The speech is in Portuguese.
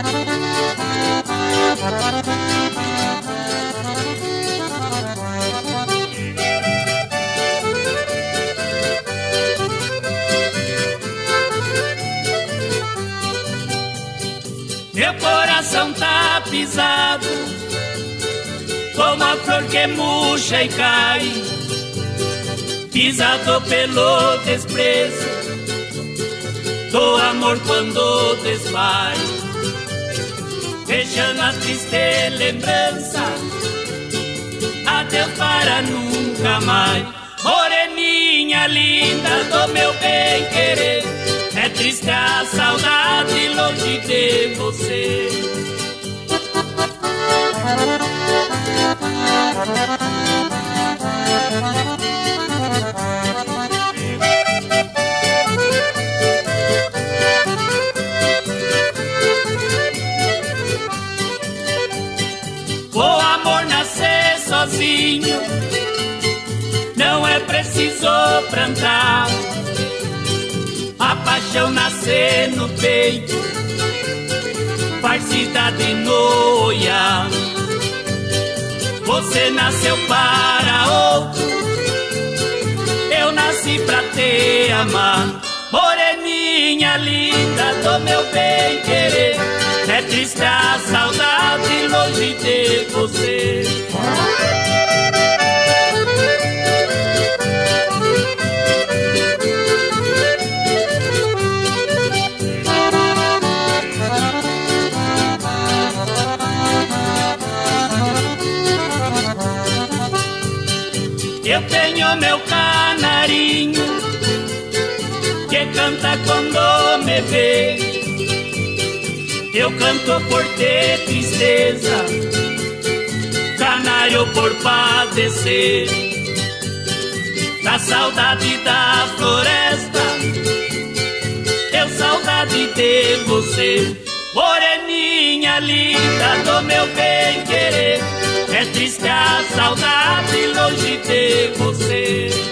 Meu coração tá pisado, como a flor que murcha e cai, pisado pelo desprezo do amor quando desfaz, deixando a triste lembrança, adeus para nunca mais. Moreninha linda do meu bem querer, é triste a saudade longe de você. O amor nascer sozinho, não é preciso plantar. A paixão nascer no peito, faz cidade no olhar. Você nasceu para outro, eu nasci pra te amar. Moreninha linda do meu bem querer, é triste a saudade longe de você. Eu tenho meu canarinho que canta quando me vê. Eu canto por ter tristeza, canário por padecer da saudade da floresta, eu saudade de você. Moreninha linda do meu bem querer, é triste a saudade longe de você.